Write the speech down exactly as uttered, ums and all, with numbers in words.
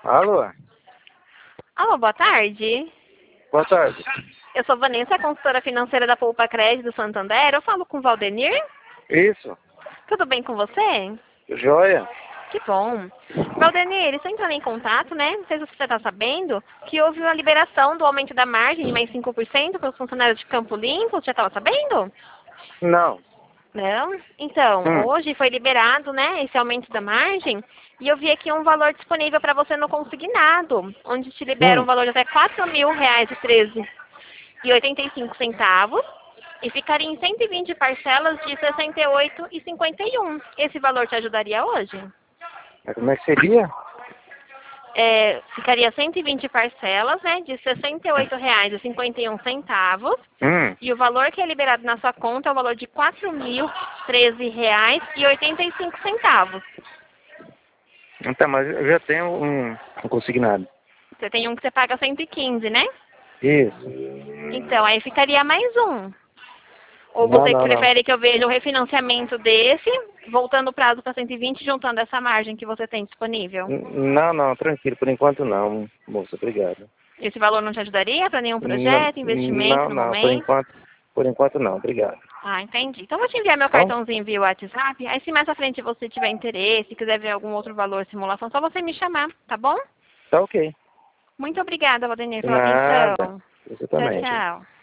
Alô? Alô, boa tarde. Boa tarde. Eu sou Vanessa, consultora financeira da Poupa Crédito do Santander. Eu falo com o Valdenir. Isso. Tudo bem com você? Joia. Que bom. Valdenir, estou entrando em contato, né? Não sei se você está sabendo que houve uma liberação do aumento da margem de mais cinco por cento para os funcionários de Campo Limpo. Você já estava sabendo? Não. Não? Então, Hum. hoje foi liberado, né, esse aumento da margem, e eu vi aqui um valor disponível para você no consignado, onde te libera um Hum. valor de até quatro mil reais e treze e oitenta e cinco centavos, e ficaria em cento e vinte parcelas de sessenta e oito e cinquenta e um. Esse valor te ajudaria hoje? Mas como é que seria? É, ficaria cento e vinte parcelas, né, de sessenta e oito reais e cinquenta e um centavos, Hum. e o valor que é liberado na sua conta é o valor de quatro mil e treze reais e oitenta e cinco centavos. Então, mas eu já tenho um, um consignado. Você tem um que você paga cento e quinze, né? Isso. Então, aí ficaria mais um. Ou Não, você não, não. prefere que eu veja o refinanciamento desse, voltando o prazo para cento e vinte, juntando essa margem que você tem disponível? N- Não, não, tranquilo. Por enquanto não, moça. Obrigado. Esse valor não te ajudaria para nenhum Não, projeto, investimento não, no não. Por momento? enquanto, por enquanto não. Obrigado. Ah, entendi. Então, vou te enviar meu Bom, cartãozinho via WhatsApp. Aí, se mais à frente você tiver interesse, quiser ver algum outro valor, simulação, só você me chamar, tá bom? tá ok. Muito obrigada, Valdenir, pela Nada. atenção. Você Tchau, também, tchau. tchau.